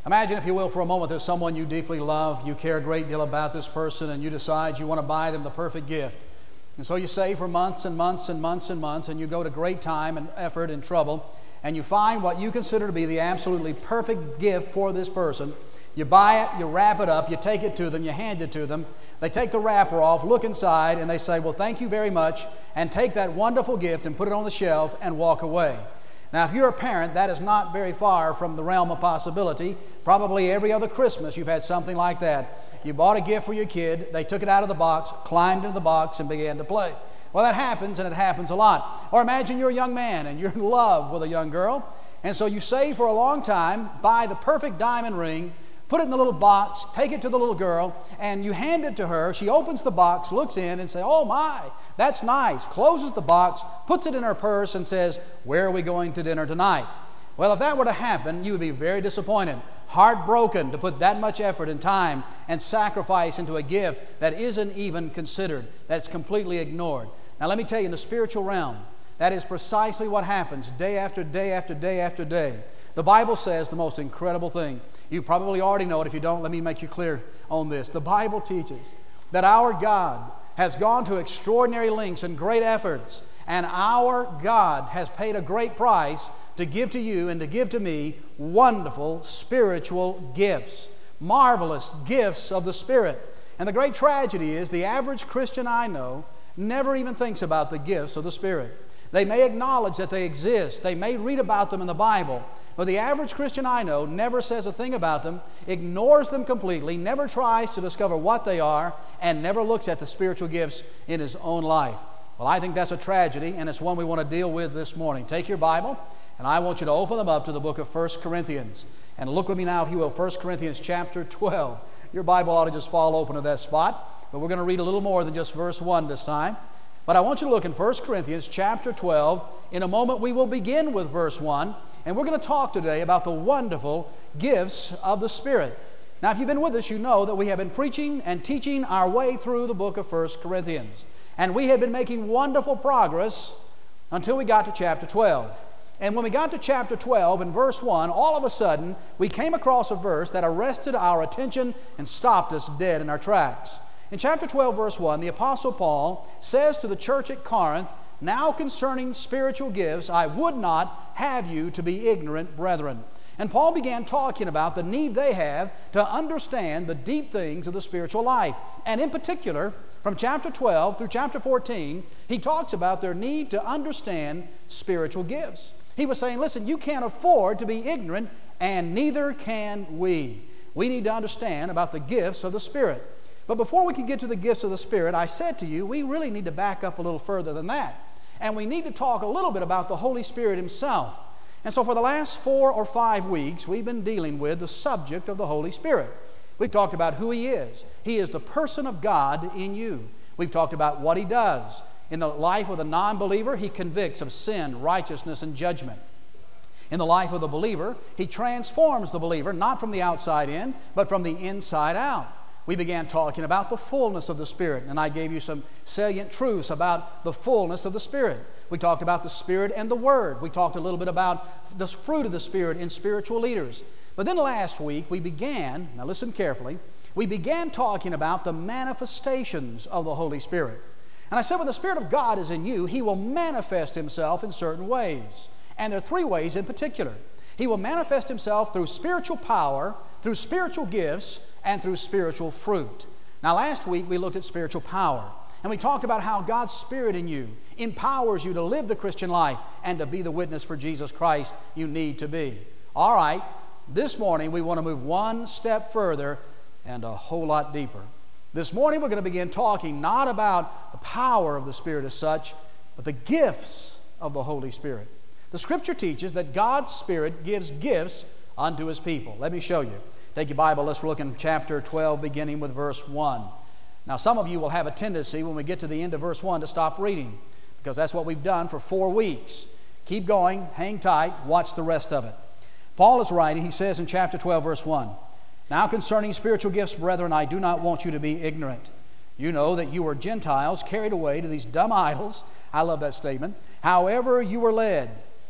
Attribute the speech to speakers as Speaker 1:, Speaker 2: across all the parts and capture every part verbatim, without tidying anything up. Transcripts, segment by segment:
Speaker 1: Imagine, if you will, for a moment, there's someone you deeply love, you care a great deal about this person, and you decide you want to buy them the perfect gift. And so you save for months and months and months and months, and you go to great time and effort and trouble, and you find what you consider to be the absolutely perfect gift for this person. You buy it, you wrap it up, you take it to them, you hand it to them. They take the wrapper off, look inside, and they say, well, thank you very much, and take that wonderful gift and put it on the shelf and walk away. Now, if you're a parent, that is not very far from the realm of possibility. Probably every other Christmas you've had something like that. You bought a gift for your kid, they took it out of the box, climbed into the box, and began to play. Well, that happens, and it happens a lot. Or imagine you're a young man, and you're in love with a young girl, and so you save for a long time, buy the perfect diamond ring, put it in the little box, take it to the little girl, and you hand it to her. She opens the box, looks in, and says, oh my, that's nice, closes the box, puts it in her purse, and says, where are we going to dinner tonight? Well, if that were to happen, you would be very disappointed, heartbroken to put that much effort and time and sacrifice into a gift that isn't even considered, that's completely ignored. Now, let me tell you, in the spiritual realm, that is precisely what happens day after day after day after day. The Bible says the most incredible thing. You probably already know it. If you don't, let me make you clear on this. The Bible teaches that our God has gone to extraordinary lengths and great efforts, and our God has paid a great price to give to you and to give to me wonderful spiritual gifts, marvelous gifts of the Spirit. And the great tragedy is the average Christian I know never even thinks about the gifts of the Spirit. They may acknowledge that they exist. They may read about them in the Bible. But the average Christian I know never says a thing about them, ignores them completely, never tries to discover what they are, and never looks at the spiritual gifts in his own life. Well, I think that's a tragedy, and it's one we want to deal with this morning. Take your Bible, and I want you to open them up to the book of First Corinthians. And look with me now, if you will, First Corinthians chapter twelve. Your Bible ought to just fall open to that spot, but we're going to read a little more than just verse one this time. But I want you to look in First Corinthians chapter twelve. In a moment, we will begin with verse one. And we're going to talk today about the wonderful gifts of the Spirit. Now, if you've been with us, you know that we have been preaching and teaching our way through the book of First Corinthians. And we have been making wonderful progress until we got to chapter twelve. And when we got to chapter twelve in verse one, all of a sudden, we came across a verse that arrested our attention and stopped us dead in our tracks. In chapter twelve, verse one, the Apostle Paul says to the church at Corinth, now concerning spiritual gifts, I would not have you to be ignorant, brethren. And Paul began talking about the need they have to understand the deep things of the spiritual life. And in particular, from chapter twelve through chapter fourteen, he talks about their need to understand spiritual gifts. He was saying, listen, you can't afford to be ignorant, and neither can we. We need to understand about the gifts of the Spirit. But before we can get to the gifts of the Spirit, I said to you, we really need to back up a little further than that. And we need to talk a little bit about the Holy Spirit Himself. And so for the last four or five weeks, we've been dealing with the subject of the Holy Spirit. We've talked about who He is. He is the person of God in you. We've talked about what He does. In the life of the non-believer, He convicts of sin, righteousness, and judgment. In the life of the believer, He transforms the believer, not from the outside in, but from the inside out. We began talking about the fullness of the Spirit, and I gave you some salient truths about the fullness of the Spirit. We talked about the Spirit and the Word. We talked a little bit about the fruit of the Spirit in spiritual leaders. But then last week we began, now listen carefully, we began talking about the manifestations of the Holy Spirit. And I said when the Spirit of God is in you, He will manifest Himself in certain ways. And there are three ways in particular. He will manifest Himself through spiritual power, through spiritual gifts, and through spiritual fruit. Now, last week we looked at spiritual power, and we talked about how God's Spirit in you empowers you to live the Christian life and to be the witness for Jesus Christ you need to be. All right, this morning we want to move one step further and a whole lot deeper. This morning we're going to begin talking not about the power of the Spirit as such, but the gifts of the Holy Spirit. The Scripture teaches that God's Spirit gives gifts unto His people. Let me show you. Take your Bible, let's look in chapter twelve, beginning with verse one. Now, some of you will have a tendency when we get to the end of verse one to stop reading, because that's what we've done for four weeks. Keep going, hang tight, watch the rest of it. Paul is writing, he says in chapter twelve, verse one, now concerning spiritual gifts, brethren, I do not want you to be ignorant. You know that you were Gentiles carried away to these dumb idols. I love that statement. However you were led.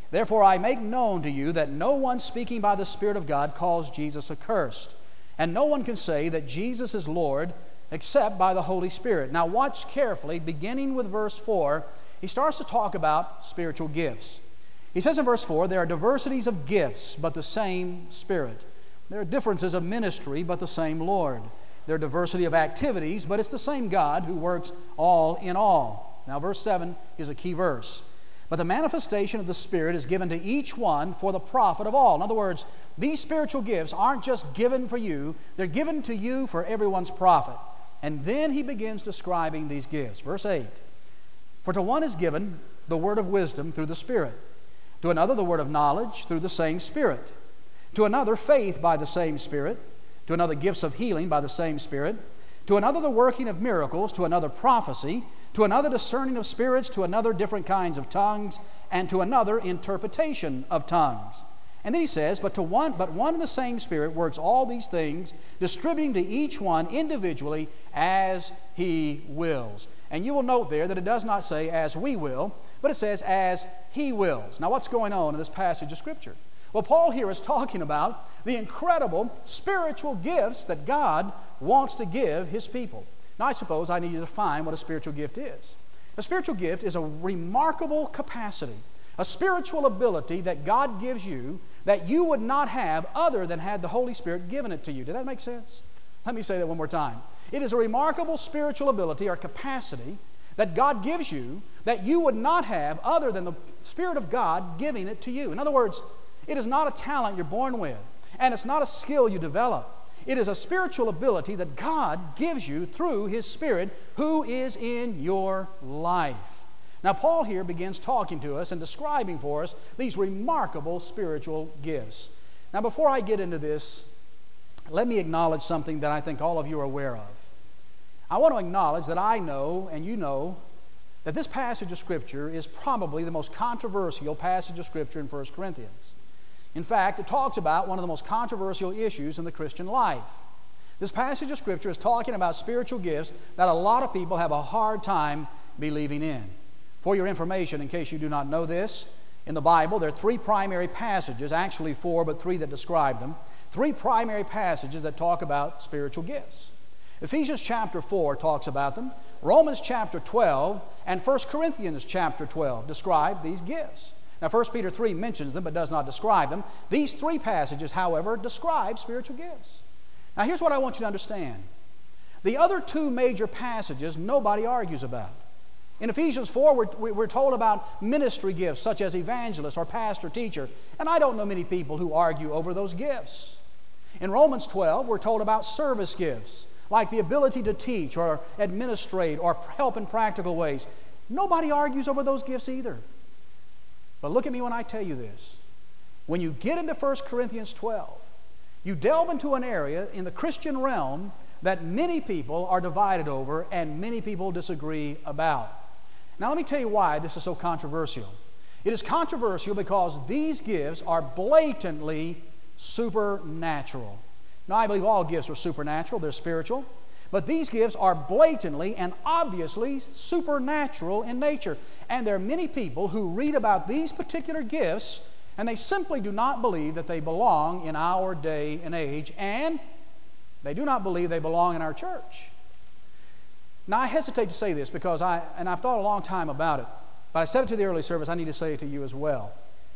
Speaker 1: Therefore I make known to you that no one speaking by the Spirit of God calls Jesus accursed. And no one can say that Jesus is Lord except by the Holy Spirit. Now watch carefully, beginning with verse four, he starts to talk about spiritual gifts. He says in verse four, there are diversities of gifts, but the same Spirit. There are differences of ministry, but the same Lord. There are diversity of activities, but it's the same God who works all in all. Now verse seven is a key verse. But the manifestation of the Spirit is given to each one for the profit of all. In other words, these spiritual gifts aren't just given for you, they're given to you for everyone's profit. And then he begins describing these gifts. Verse eight, for to one is given the word of wisdom through the Spirit, to another the word of knowledge through the same Spirit, to another faith by the same Spirit, to another gifts of healing by the same Spirit, to another the working of miracles, to another prophecy, to another discerning of spirits, to another different kinds of tongues, and to another interpretation of tongues. And then he says, but to one, but one and the same Spirit works all these things, distributing to each one individually as he wills. And you will note there that it does not say as we will, but it says as he wills. Now what's going on in this passage of Scripture? Well, Paul here is talking about the incredible spiritual gifts that God wants to give his people. Now I suppose I need to define what a spiritual gift is. A spiritual gift is a remarkable capacity, a spiritual ability that God gives you that you would not have other than had the Holy Spirit given it to you. Did that make sense? Let me say that one more time. It is a remarkable spiritual ability or capacity that God gives you that you would not have other than the Spirit of God giving it to you. In other words, it is not a talent you're born with, and it's not a skill you develop. It is a spiritual ability that God gives you through His Spirit who is in your life. Now, Paul here begins talking to us and describing for us these remarkable spiritual gifts. Now, before I get into this, let me acknowledge something that I think all of you are aware of. I want to acknowledge that I know, and you know, that this passage of Scripture is probably the most controversial passage of Scripture in First Corinthians. In fact, it talks about one of the most controversial issues in the Christian life. This passage of Scripture is talking about spiritual gifts that a lot of people have a hard time believing in. For your information, in case you do not know this, in the Bible there are three primary passages, actually four, but three that describe them. Three primary passages that talk about spiritual gifts. Ephesians chapter four talks about them. Romans chapter twelve and First Corinthians chapter twelve describe these gifts. Now, First Peter three mentions them but does not describe them. These three passages, however, describe spiritual gifts. Now, here's what I want you to understand. The other two major passages nobody argues about. In Ephesians four, we're, we're told about ministry gifts such as evangelist or pastor, teacher, and I don't know many people who argue over those gifts. In Romans twelve, we're told about service gifts like the ability to teach or administrate or help in practical ways. Nobody argues over those gifts either. But look at me when I tell you this. When you get into First Corinthians twelve, you delve into an area in the Christian realm that many people are divided over and many people disagree about. Now let me tell you why this is so controversial. It is controversial because these gifts are blatantly supernatural. Now I believe all gifts are supernatural, they're spiritual, but these gifts are blatantly and obviously supernatural in nature. And there are many people who read about these particular gifts and they simply do not believe that they belong in our day and age, and they do not believe they belong in our church. Now I hesitate to say this because I, and I've thought a long time about it, but I said it to the early service, I need to say it to you as well.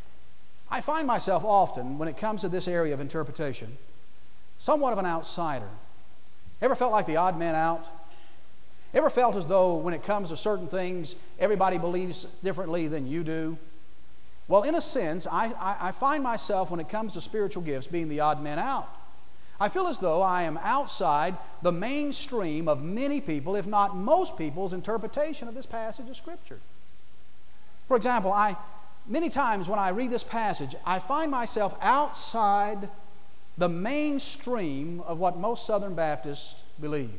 Speaker 1: I find myself often, when it comes to this area of interpretation, somewhat of an outsider. Ever felt like the odd man out? Ever felt as though when it comes to certain things, everybody believes differently than you do? Well, in a sense, I, I, I find myself, when it comes to spiritual gifts, being the odd man out. I feel as though I am outside the mainstream of many people, if not most people's, interpretation of this passage of Scripture. For example, I many times when I read this passage, I find myself outside the mainstream of what most Southern Baptists believe.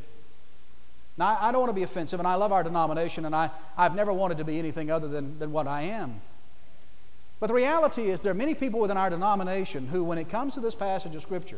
Speaker 1: Now, I don't want to be offensive, and I love our denomination, and I, I've never wanted to be anything other than, than what I am. But the reality is there are many people within our denomination who, when it comes to this passage of Scripture,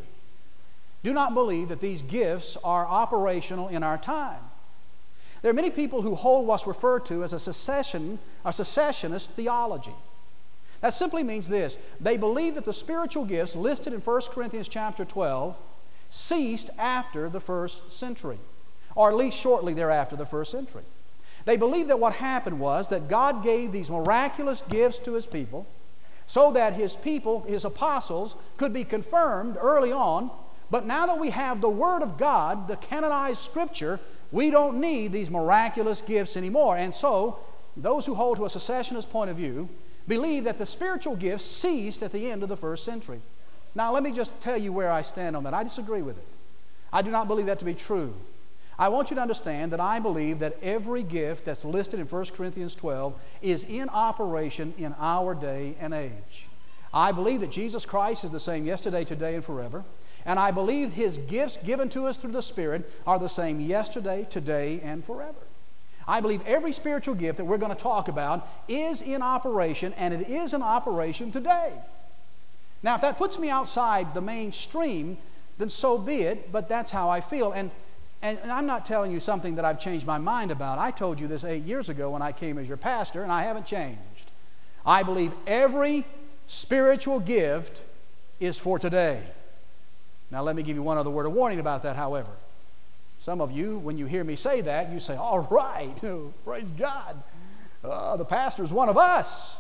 Speaker 1: do not believe that these gifts are operational in our time. There are many people who hold what's referred to as a secession, a secessionist theology. That simply means this. They believe that the spiritual gifts listed in First Corinthians chapter twelve ceased after the first century, or at least shortly thereafter the first century. They believe that what happened was that God gave these miraculous gifts to His people so that His people, His apostles, could be confirmed early on. But now that we have the Word of God, the canonized Scripture, we don't need these miraculous gifts anymore. And so, those who hold to a cessationist point of view believe that the spiritual gifts ceased at the end of the first century. Now, let me just tell you where I stand on that. I disagree with it. I do not believe that to be true. I want you to understand that I believe that every gift that's listed in First Corinthians twelve is in operation in our day and age. I believe that Jesus Christ is the same yesterday, today, and forever. And I believe His gifts given to us through the Spirit are the same yesterday, today, and forever. I believe every spiritual gift that we're going to talk about is in operation, and it is in operation today. Now, if that puts me outside the mainstream, then so be it, but that's how I feel. And, and, and I'm not telling you something that I've changed my mind about. I told you this eight years ago when I came as your pastor, and I haven't changed. I believe every spiritual gift is for today. Now, let me give you one other word of warning about that, however. Some of you, when you hear me say that, you say, all right, oh, praise God. Uh, the pastor's one of us.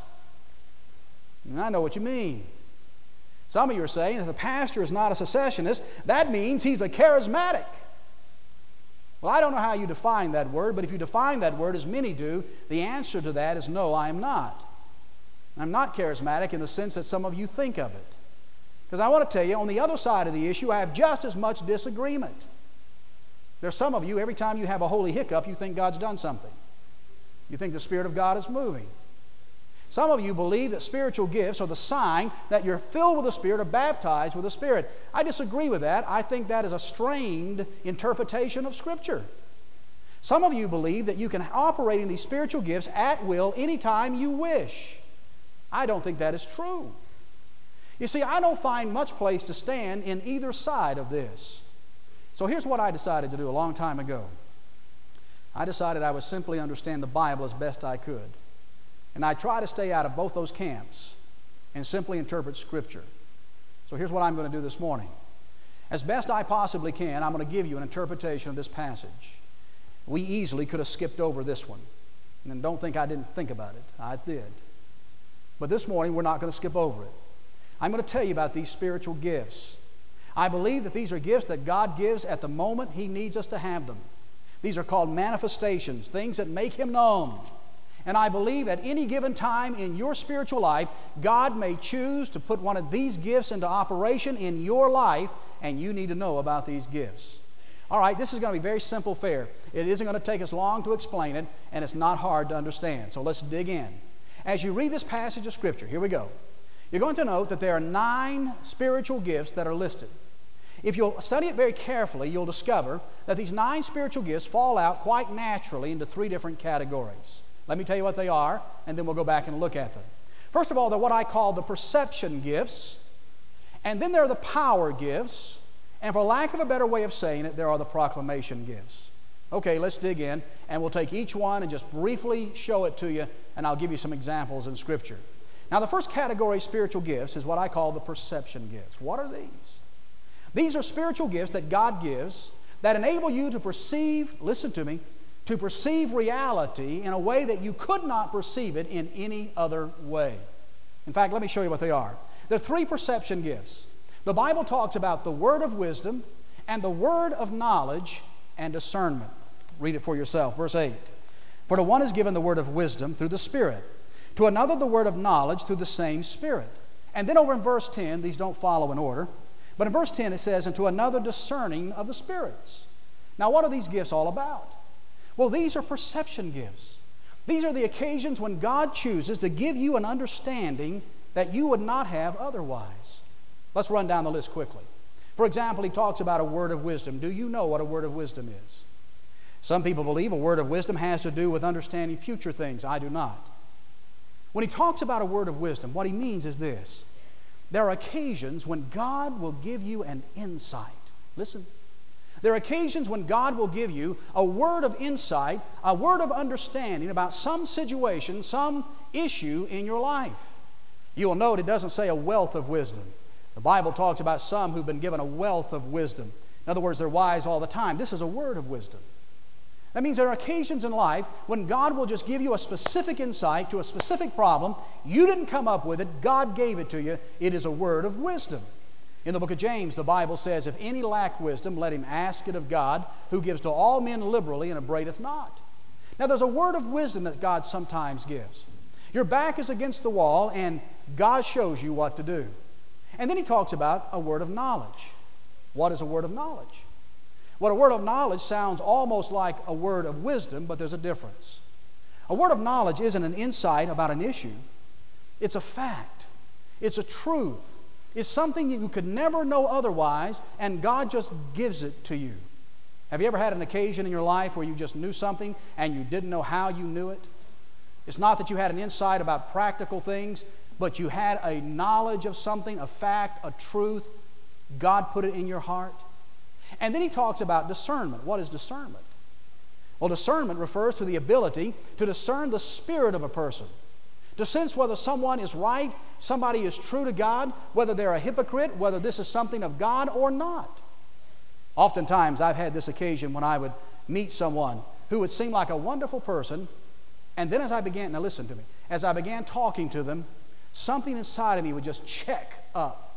Speaker 1: And I know what you mean. Some of you are saying that the pastor is not a cessationist. That means he's a charismatic. Well, I don't know how you define that word, but if you define that word as many do, the answer to that is no, I am not. I'm not charismatic in the sense that some of you think of it. Because I want to tell you, on the other side of the issue, I have just as much disagreement. There's some of you, every time you have a holy hiccup, you think God's done something. You think the Spirit of God is moving. Some of you believe that spiritual gifts are the sign that you're filled with the Spirit or baptized with the Spirit. I disagree with that. I think that is a strained interpretation of Scripture. Some of you believe that you can operate in these spiritual gifts at will anytime you wish. I don't think that is true. You see, I don't find much place to stand in either side of this. So here's what I decided to do a long time ago. I decided I would simply understand the Bible as best I could. And I try to stay out of both those camps and simply interpret Scripture. So here's what I'm going to do this morning. As best I possibly can, I'm going to give you an interpretation of this passage. We easily could have skipped over this one. And don't think I didn't think about it. I did. But this morning, we're not going to skip over it. I'm going to tell you about these spiritual gifts. I believe that these are gifts that God gives at the moment He needs us to have them. These are called manifestations, things that make Him known. And I believe at any given time in your spiritual life, God may choose to put one of these gifts into operation in your life, and you need to know about these gifts. All right, this is going to be very simple fare. It isn't going to take us long to explain it, and it's not hard to understand. So let's dig in. As you read this passage of Scripture, here we go. You're going to note that there are nine spiritual gifts that are listed. If you'll study it very carefully, you'll discover that these nine spiritual gifts fall out quite naturally into three different categories. Let me tell you what they are, and then we'll go back and look at them. First of all, they're what I call the perception gifts, and then there are the power gifts, and for lack of a better way of saying it, there are the proclamation gifts. Okay, let's dig in, and we'll take each one and just briefly show it to you, and I'll give you some examples in Scripture. Now, the first category of spiritual gifts is what I call the perception gifts. What are these? These are spiritual gifts that God gives that enable you to perceive, listen to me, to perceive reality in a way that you could not perceive it in any other way. In fact, let me show you what they are. There are three perception gifts. The Bible talks about the word of wisdom and the word of knowledge and discernment. Read it for yourself. Verse eight. For to one is given the word of wisdom through the Spirit, to another the word of knowledge through the same Spirit. And then over in verse ten, these don't follow in order, but in verse ten it says, and to another discerning of the spirits. Now, what are these gifts all about? Well, these are perception gifts. These are the occasions when God chooses to give you an understanding that you would not have otherwise. Let's run down the list quickly. For example, he talks about a word of wisdom. Do you know what a word of wisdom is? Some people believe a word of wisdom has to do with understanding future things. I do not. When he talks about a word of wisdom, what he means is this. There are occasions when God will give you an insight. Listen. There are occasions when God will give you a word of insight, a word of understanding about some situation, some issue in your life. You will note it doesn't say a wealth of wisdom. The Bible talks about some who've been given a wealth of wisdom. In other words, they're wise all the time. This is a word of wisdom. That means there are occasions in life when God will just give you a specific insight to a specific problem. You didn't come up with it. God gave it to you. It is a word of wisdom. In the book of James, the Bible says, if any lack wisdom, let him ask it of God, who gives to all men liberally and upbraideth not. Now, there's a word of wisdom that God sometimes gives. Your back is against the wall, and God shows you what to do. And then he talks about a word of knowledge. What is a word of knowledge? Well, a word of knowledge sounds almost like a word of wisdom, but there's a difference. A word of knowledge isn't an insight about an issue. It's a fact. It's a truth. It's something you could never know otherwise, and God just gives it to you. Have you ever had an occasion in your life where you just knew something and you didn't know how you knew it? It's not that you had an insight about practical things, but you had a knowledge of something, a fact, a truth. God put it in your heart. And then he talks about discernment. What is discernment? Well, discernment refers to the ability to discern the spirit of a person, to sense whether someone is right, somebody is true to God, whether they're a hypocrite, whether this is something of God or not. Oftentimes, I've had this occasion when I would meet someone who would seem like a wonderful person, and then as I began, now listen to me, as I began talking to them, something inside of me would just check up,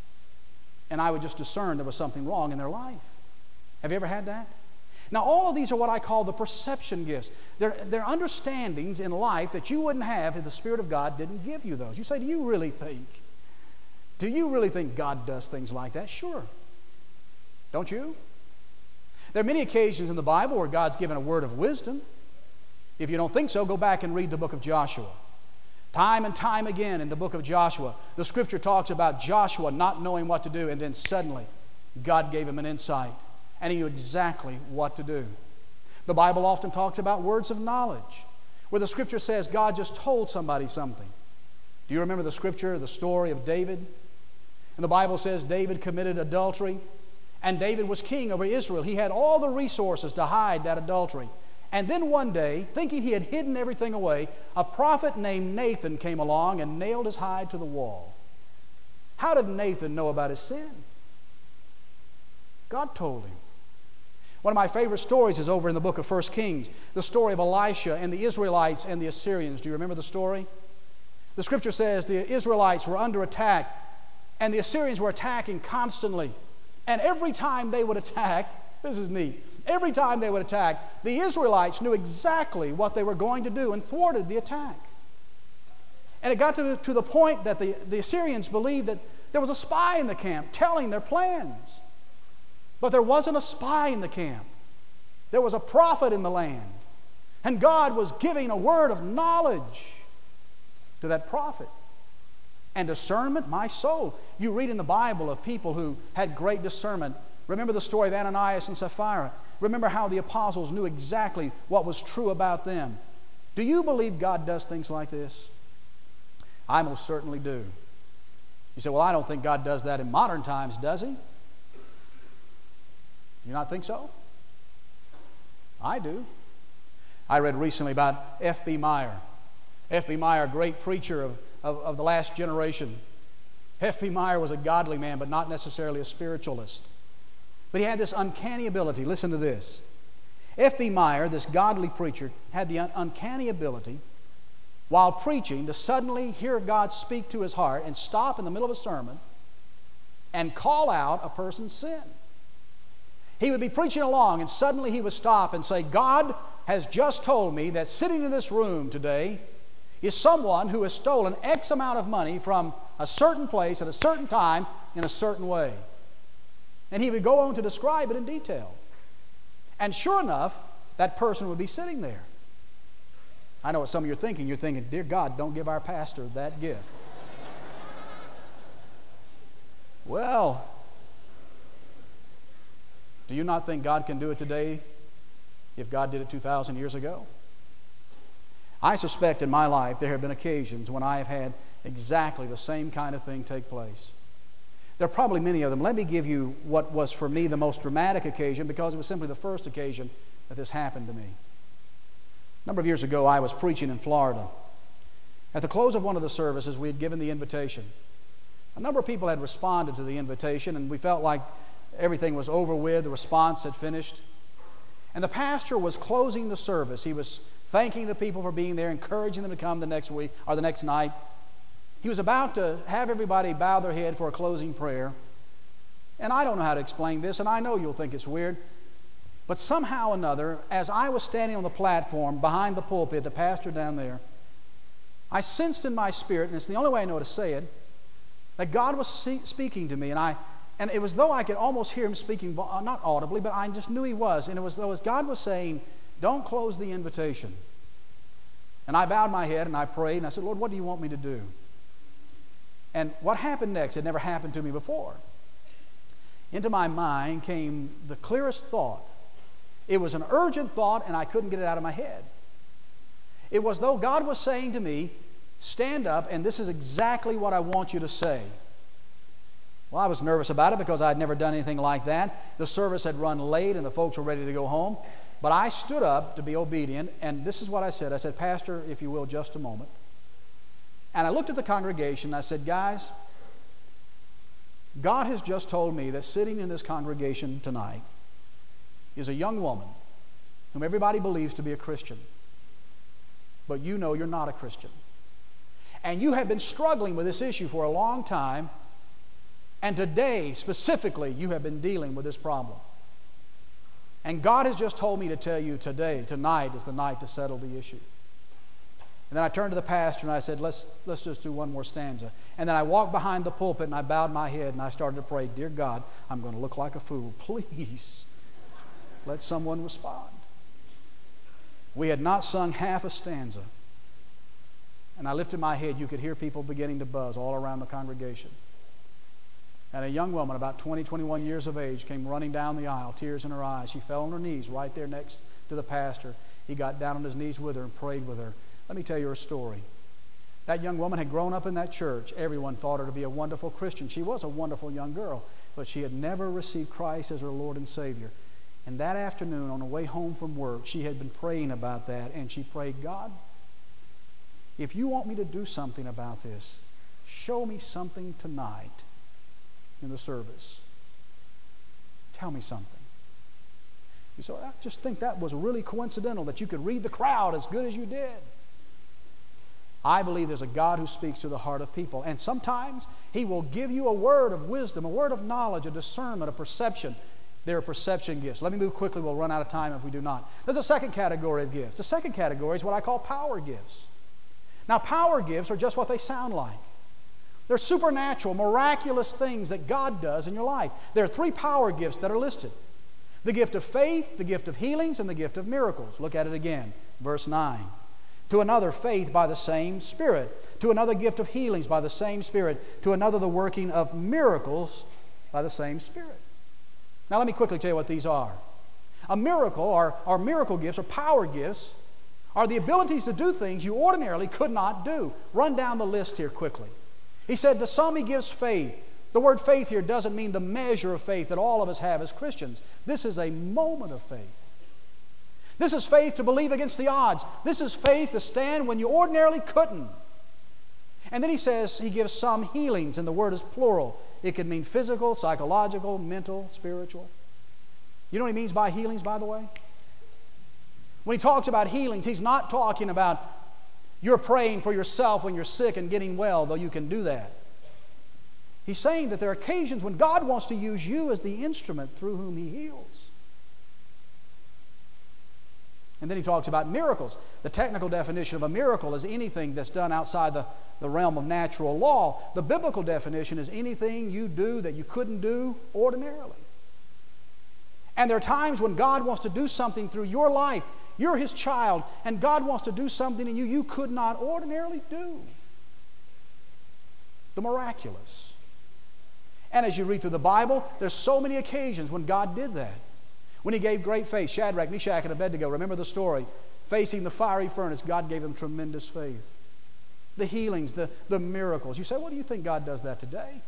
Speaker 1: and I would just discern there was something wrong in their life. Have you ever had that? Now, all of these are what I call the perception gifts. They're, they're understandings in life that you wouldn't have if the Spirit of God didn't give you those. You say, do you really think? Do you really think God does things like that? Sure. Don't you? There are many occasions in the Bible where God's given a word of wisdom. If you don't think so, go back and read the book of Joshua. Time and time again in the book of Joshua, the Scripture talks about Joshua not knowing what to do, and then suddenly God gave him an insight, and he knew exactly what to do. The Bible often talks about words of knowledge, where the Scripture says God just told somebody something. Do you remember the Scripture, the story of David? And the Bible says David committed adultery, and David was king over Israel. He had all the resources to hide that adultery. And then one day, thinking he had hidden everything away, a prophet named Nathan came along and nailed his hide to the wall. How did Nathan know about his sin? God told him. One of my favorite stories is over in the book of First Kings, the story of Elisha and the Israelites and the Assyrians. Do you remember the story? The Scripture says the Israelites were under attack, and the Assyrians were attacking constantly. And every time they would attack, this is neat, every time they would attack, the Israelites knew exactly what they were going to do and thwarted the attack. And it got to the, to the point that the, the Assyrians believed that there was a spy in the camp telling their plans. But there wasn't a spy in the camp. There was a prophet in the land. And God was giving a word of knowledge to that prophet. And discernment, my soul. You read in the Bible of people who had great discernment. Remember the story of Ananias and Sapphira. Remember how the apostles knew exactly what was true about them. Do you believe God does things like this? I most certainly do. You say, well, I don't think God does that in modern times, does he? You not think so? I do. I read recently about F B Meyer. F B Meyer, a great preacher of, of, of the last generation. F B Meyer was a godly man, but not necessarily a spiritualist. But he had this uncanny ability. Listen to this. F B Meyer, this godly preacher, had the un- uncanny ability, while preaching, to suddenly hear God speak to his heart and stop in the middle of a sermon and call out a person's sin. He would be preaching along, and suddenly he would stop and say, God has just told me that sitting in this room today is someone who has stolen X amount of money from a certain place at a certain time in a certain way. And he would go on to describe it in detail. And sure enough, that person would be sitting there. I know what some of you are thinking. You're thinking, dear God, don't give our pastor that gift. Well, do you not think God can do it today if God did it two thousand years ago? I suspect in my life there have been occasions when I have had exactly the same kind of thing take place. There are probably many of them. Let me give you what was for me the most dramatic occasion, because it was simply the first occasion that this happened to me. A number of years ago, I was preaching in Florida. At the close of one of the services, we had given the invitation. A number of people had responded to the invitation, and we felt like everything was over with, the response had finished. And the pastor was closing the service. He was thanking the people for being there, encouraging them to come the next week or the next night. He was about to have everybody bow their head for a closing prayer. And I don't know how to explain this, and I know you'll think it's weird, but somehow or another, as I was standing on the platform behind the pulpit, the pastor down there, I sensed in my spirit, and it's the only way I know to say it, that God was see- speaking to me, and I, and it was though I could almost hear Him speaking, not audibly, but I just knew He was, and it was though as God was saying, "Don't close the invitation." And I bowed my head and I prayed, and I said, "Lord, what do you want me to do?" And what happened next had never happened to me before. Into my mind came the clearest thought. It was an urgent thought, and I couldn't get it out of my head. It was though God was saying to me, "Stand up, and this is exactly what I want you to say." Well, I was nervous about it because I had never done anything like that. The service had run late, and the folks were ready to go home. But I stood up to be obedient, and this is what I said. I said, "Pastor, if you will, just a moment." And I looked at the congregation, and I said, "Guys, God has just told me that sitting in this congregation tonight is a young woman whom everybody believes to be a Christian. But you know you're not a Christian. And you have been struggling with this issue for a long time, and today, specifically, you have been dealing with this problem. And God has just told me to tell you today, tonight is the night to settle the issue." And then I turned to the pastor and I said, let's, let's just do one more stanza. And then I walked behind the pulpit and I bowed my head and I started to pray, "Dear God, I'm going to look like a fool. Please let someone respond." We had not sung half a stanza. And I lifted my head. You could hear people beginning to buzz all around the congregation. And a young woman, about twenty, twenty-one years of age, came running down the aisle, tears in her eyes. She fell on her knees right there next to the pastor. He got down on his knees with her and prayed with her. Let me tell you her story. That young woman had grown up in that church. Everyone thought her to be a wonderful Christian. She was a wonderful young girl, but she had never received Christ as her Lord and Savior. And that afternoon, on the way home from work, she had been praying about that, and she prayed, "God, if you want me to do something about this, show me something tonight in the service. Tell me something." So I just think that was really coincidental that you could read the crowd as good as you did. I believe there's a God who speaks to the heart of people, and sometimes He will give you a word of wisdom, a word of knowledge, a discernment, a perception. There are perception gifts. Let me move quickly. We'll run out of time if we do not. There's a second category of gifts. The second category is what I call power gifts. Now, power gifts are just what they sound like. They're supernatural, miraculous things that God does in your life. There are three power gifts that are listed: the gift of faith, the gift of healings, and the gift of miracles. Look at it again, verse nine. To another, faith by the same Spirit. To another, gift of healings by the same Spirit. To another, the working of miracles by the same Spirit. Now, let me quickly tell you what these are. A miracle, or, or miracle gifts, or power gifts, are the abilities to do things you ordinarily could not do. Run down the list here quickly. He said, to some He gives faith. The word faith here doesn't mean the measure of faith that all of us have as Christians. This is a moment of faith. This is faith to believe against the odds. This is faith to stand when you ordinarily couldn't. And then he says He gives some healings, and the word is plural. It can mean physical, psychological, mental, spiritual. You know what he means by healings, by the way? When he talks about healings, he's not talking about you're praying for yourself when you're sick and getting well, though you can do that. He's saying that there are occasions when God wants to use you as the instrument through whom He heals. And then he talks about miracles. The technical definition of a miracle is anything that's done outside the, the realm of natural law. The biblical definition is anything you do that you couldn't do ordinarily. And there are times when God wants to do something through your life. You're His child, and God wants to do something in you you could not ordinarily do. The miraculous. And as you read through the Bible, there's so many occasions when God did that. When He gave great faith, Shadrach, Meshach, and Abednego, remember the story, facing the fiery furnace, God gave them tremendous faith. The healings, the, the miracles. You say, well, do you think God does that today?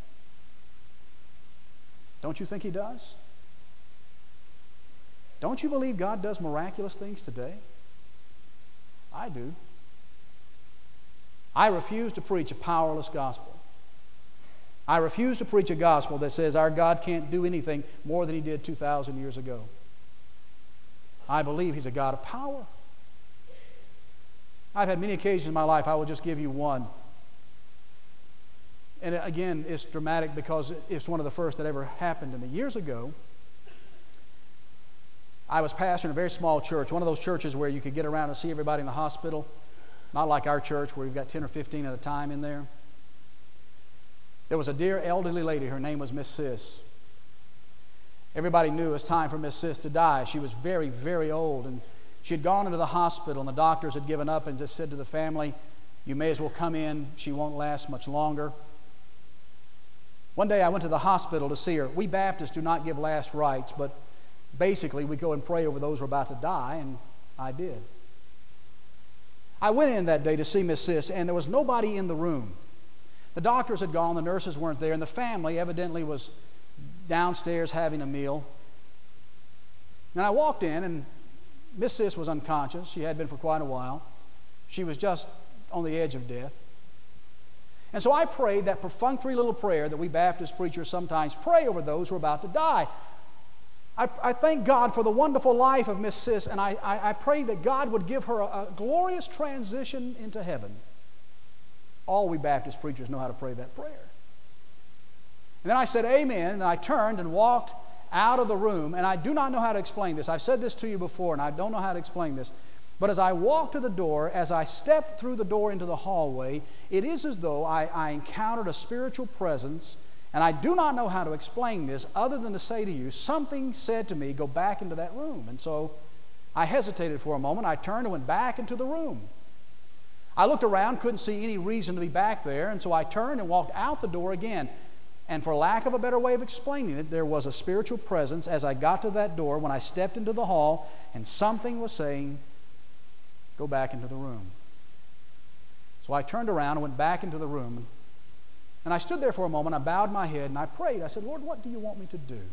Speaker 1: Don't you think He does? Don't you believe God does miraculous things today? I do. I refuse to preach a powerless gospel. I refuse to preach a gospel that says our God can't do anything more than He did two thousand years ago. I believe He's a God of power. I've had many occasions in my life, I will just give you one. And again, it's dramatic because it's one of the first that ever happened to me. Years ago, I was pastoring a very small church, one of those churches where you could get around and see everybody in the hospital, not like our church where we've got ten or fifteen at a time in there. There was a dear elderly lady. Her name was Miss Sis. Everybody knew it was time for Miss Sis to die. She was very, very old, and she had gone into the hospital, and the doctors had given up and just said to the family, you may as well come in. She won't last much longer. One day I went to the hospital to see her. We Baptists do not give last rites, but basically we go and pray over those who are about to die, and I did. I went in that day to see Miss Sis, and there was nobody in the room. The doctors had gone, the nurses weren't there, and the family evidently was downstairs having a meal. And I walked in, and Miss Sis was unconscious. She had been for quite a while. She was just on the edge of death. And so I prayed that perfunctory little prayer that we Baptist preachers sometimes pray over those who are about to die. I, I thank God for the wonderful life of Miss Sis, and I, I, I pray that God would give her a, a glorious transition into heaven. All we Baptist preachers know how to pray that prayer. And then I said amen, and I turned and walked out of the room, and I do not know how to explain this. I've said this to you before, and I don't know how to explain this. But as I walked to the door, as I stepped through the door into the hallway, it is as though I, I encountered a spiritual presence, and I do not know how to explain this other than to say to you, something said to me, go back into that room. And so I hesitated for a moment. I turned and went back into the room. I looked around, couldn't see any reason to be back there, and so I turned and walked out the door again. And for lack of a better way of explaining it, there was a spiritual presence as I got to that door when I stepped into the hall, and something was saying, go back into the room. So I turned around and went back into the room, and I stood there for a moment. I bowed my head and I prayed. I said, Lord, what do you want me to do?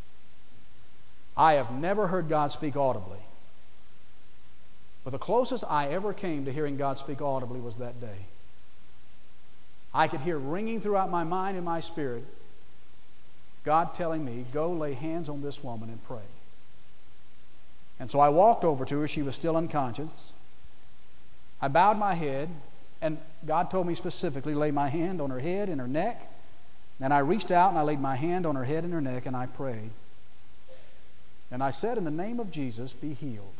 Speaker 1: I have never heard God speak audibly. But the closest I ever came to hearing God speak audibly was that day. I could hear ringing throughout my mind and my spirit, God telling me, go lay hands on this woman and pray. And so I walked over to her. She was still unconscious. I bowed my head, and God told me specifically, lay my hand on her head and her neck. And I reached out and I laid my hand on her head and her neck, and I prayed. And I said, in the name of Jesus, be healed.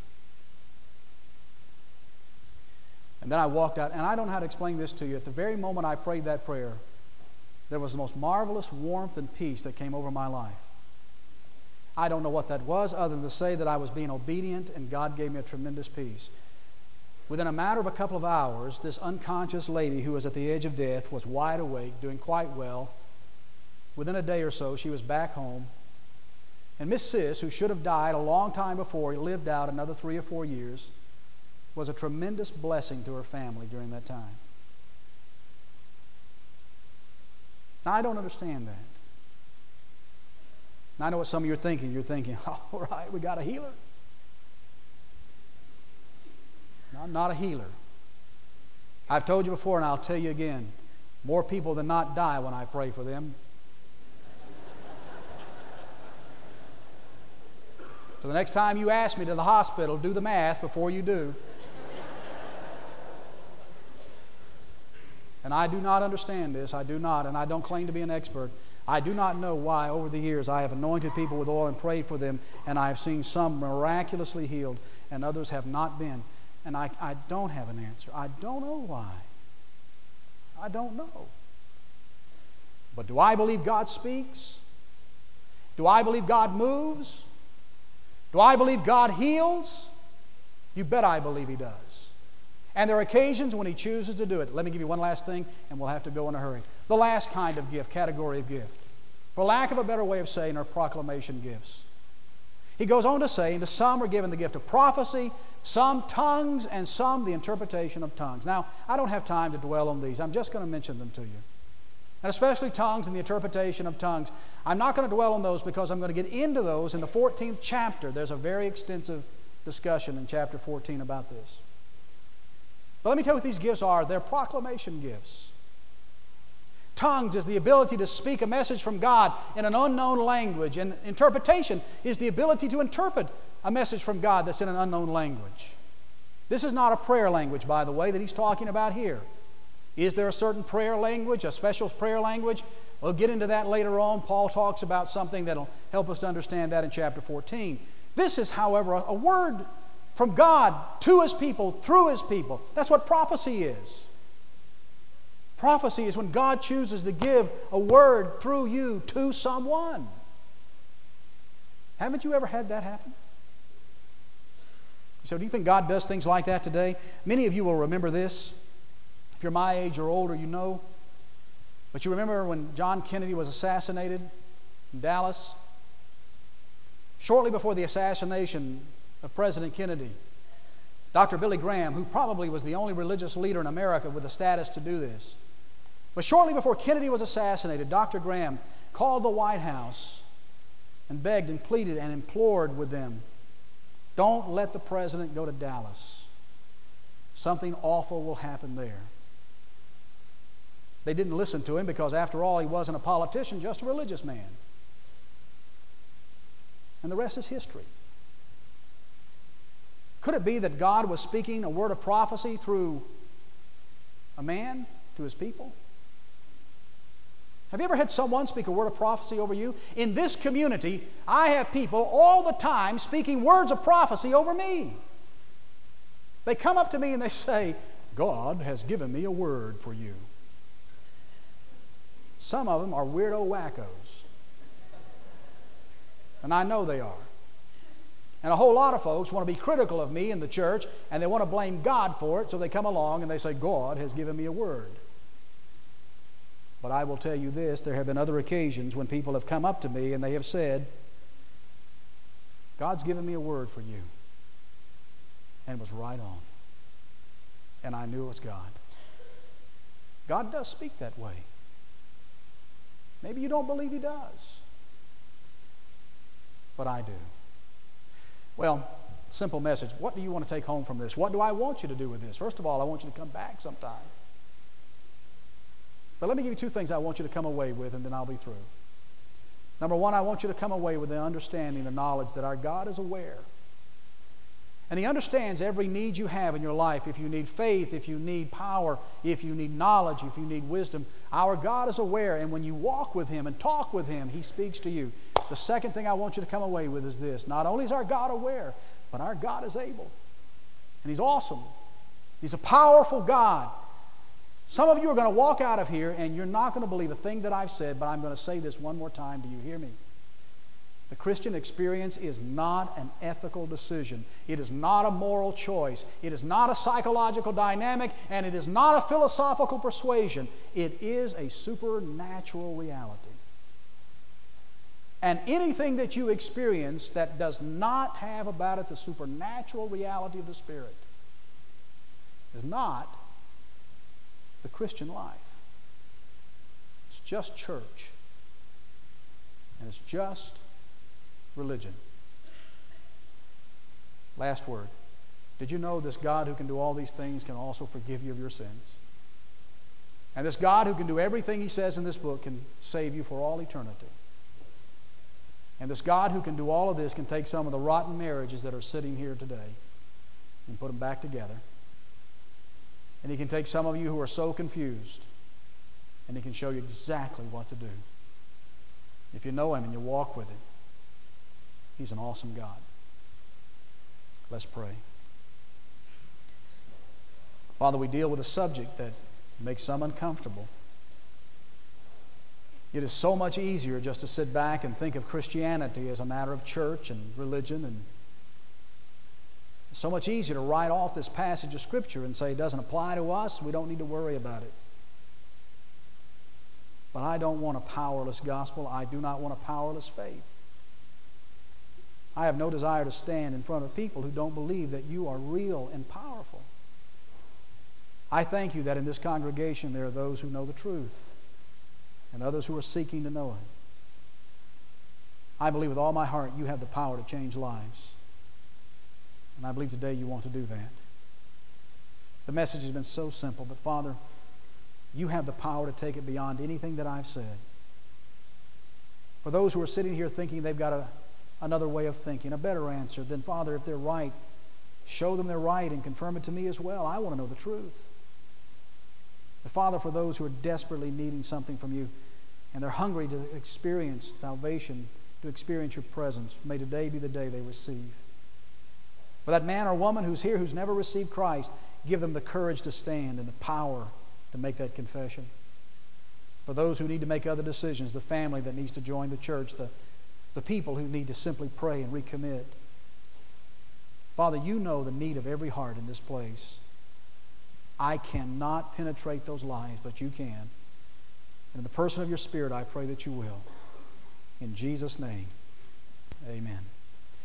Speaker 1: And then I walked out, and I don't know how to explain this to you. At the very moment I prayed that prayer, there was the most marvelous warmth and peace that came over my life. I don't know what that was other than to say that I was being obedient, and God gave me a tremendous peace. Within a matter of a couple of hours, this unconscious lady who was at the edge of death was wide awake, doing quite well. Within a day or so, she was back home. And Miss Sis, who should have died a long time before, lived out another three or four years, was a tremendous blessing to her family during that time. Now, I don't understand that. And I know what some of you are thinking. You're thinking, oh, all right, we got a healer. No, I'm not a healer. I've told you before, and I'll tell you again, more people than not die when I pray for them. So the next time you ask me to the hospital, do the math before you do. And I do not understand this. I do not, and I don't claim to be an expert. I do not know why over the years I have anointed people with oil and prayed for them, and I have seen some miraculously healed, and others have not been. And I, I don't have an answer. I don't know why. I don't know. But do I believe God speaks? Do I believe God moves? Do I believe God heals? You bet I believe He does. And there are occasions when He chooses to do it. Let me give you one last thing, and we'll have to go in a hurry. The last kind of gift, category of gift, for lack of a better way of saying, are proclamation gifts. He goes on to say, and to some are given the gift of prophecy, some tongues, and some the interpretation of tongues. Now, I don't have time to dwell on these. I'm just going to mention them to you. And especially tongues and the interpretation of tongues. I'm not going to dwell on those because I'm going to get into those in the fourteenth chapter. There's a very extensive discussion in chapter fourteen about this. But let me tell you what these gifts are. They're proclamation gifts. Tongues is the ability to speak a message from God in an unknown language, and interpretation is the ability to interpret a message from God that's in an unknown language. This is not a prayer language, by the way, that he's talking about here. Is there a certain prayer language, a special prayer language? We'll get into that later on. Paul talks about something that'll help us to understand that in chapter fourteen. This is, however, a word from God to His people, through His people. That's what prophecy is. Prophecy is when God chooses to give a word through you to someone. Haven't you ever had that happen? So do you think God does things like that today? Many of you will remember this. If you're my age or older, you know. But you remember when John Kennedy was assassinated in Dallas? Shortly before the assassination of President Kennedy, Doctor Billy Graham, who probably was the only religious leader in America with the status to do this, but shortly before Kennedy was assassinated, Doctor Graham called the White House and begged and pleaded and implored with them, don't let the president go to Dallas. Something awful will happen there. They didn't listen to him because, after all, he wasn't a politician, just a religious man. And the rest is history. Could it be that God was speaking a word of prophecy through a man to His people? Have you ever had someone speak a word of prophecy over you? In this community, I have people all the time speaking words of prophecy over me. They come up to me and they say, God has given me a word for you. Some of them are weirdo wackos. And I know they are. And a whole lot of folks want to be critical of me in the church, and they want to blame God for it, so they come along and they say, God has given me a word. But I will tell you this, there have been other occasions when people have come up to me and they have said, God's given me a word for you. And it was right on. And I knew it was God. God does speak that way. Maybe you don't believe He does. But I do. Well, simple message. What do you want to take home from this? What do I want you to do with this? First of all, I want you to come back sometime. But let me give you two things I want you to come away with, and then I'll be through. Number one, I want you to come away with the understanding, the knowledge that our God is aware. And He understands every need you have in your life. If you need faith, if you need power, if you need knowledge, if you need wisdom, our God is aware. And when you walk with Him and talk with Him, He speaks to you. The second thing I want you to come away with is this. Not only is our God aware, but our God is able. And He's awesome. He's a powerful God. Some of you are going to walk out of here and you're not going to believe a thing that I've said, but I'm going to say this one more time. Do you hear me? The Christian experience is not an ethical decision. It is not a moral choice. It is not a psychological dynamic, and it is not a philosophical persuasion. It is a supernatural reality. And anything that you experience that does not have about it the supernatural reality of the Spirit is not the Christian life. It's just church. And it's just religion. Last word. Did you know this God who can do all these things can also forgive you of your sins? And this God who can do everything He says in this book can save you for all eternity. And this God who can do all of this can take some of the rotten marriages that are sitting here today and put them back together. And He can take some of you who are so confused, and He can show you exactly what to do. If you know Him and you walk with Him, He's an awesome God. Let's pray. Father, we deal with a subject that makes some uncomfortable. It is so much easier just to sit back and think of Christianity as a matter of church and religion, and it's so much easier to write off this passage of Scripture and say it doesn't apply to us, we don't need to worry about it. But I don't want a powerless gospel. I do not want a powerless faith. I have no desire to stand in front of people who don't believe that You are real and powerful. I thank You that in this congregation there are those who know the truth and others who are seeking to know it. I believe with all my heart You have the power to change lives. And I believe today You want to do that. The message has been so simple, but Father, you have the power to take it beyond anything that I've said. For those who are sitting here thinking they've got a, another way of thinking, a better answer, then Father, if they're right, show them they're right and confirm it to me as well. I want to know the truth. But Father, for those who are desperately needing something from you and they're hungry to experience salvation, to experience your presence, may today be the day they receive. For that man or woman who's here who's never received Christ, give them the courage to stand and the power to make that confession. For those who need to make other decisions, the family that needs to join the church, the, the people who need to simply pray and recommit. Father, you know the need of every heart in this place. I cannot penetrate those lives, but you can. And in the person of your Spirit, I pray that you will. In Jesus' name, amen.